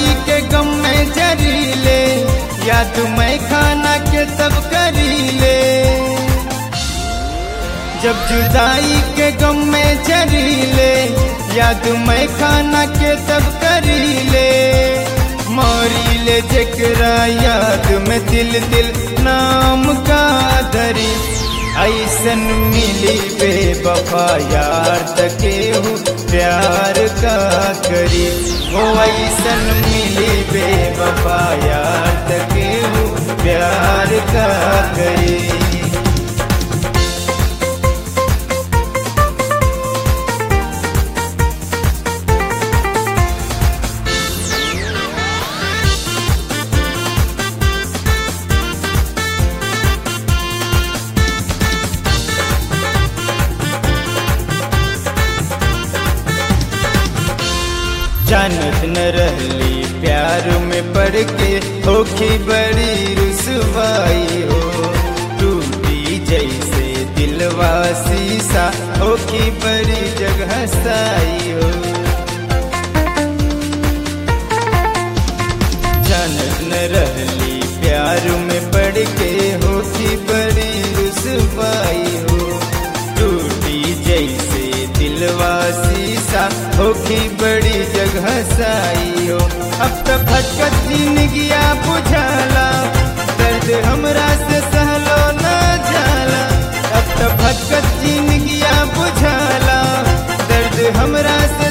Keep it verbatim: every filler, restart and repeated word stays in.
जुदाई के गम में जरीले, याद मैं खाना के सब करीले। जब जुदाई के गम में जरीले, याद मैं खाना के सब करीले। मोरीले जकरा याद में दिल दिल नाम का धरी, ऐसन मिली बेवफा यार तके हूँ प्यार का करी। वो ऐसन मिली बेवफा यार तके हूँ प्यार का करी। जानत न रहली प्यार में पड़ के होखी बड़ी रुसवाई हो, टूटी जैसे दिलवा शीशा होखी बड़ी जगह साई हो। जानत न रहली प्यार में पड़ के होखी बड़ी रुसवाई हो, टूटी जैसे दिलवा शीशा होखी बड़ी जगह साई हो। अब तो भटकत जिंदगिया बुझाला, दर्द हमरा से सहलो न जाला। अब तो भटकत जिंदगिया बुझाला, दर्द हमरा से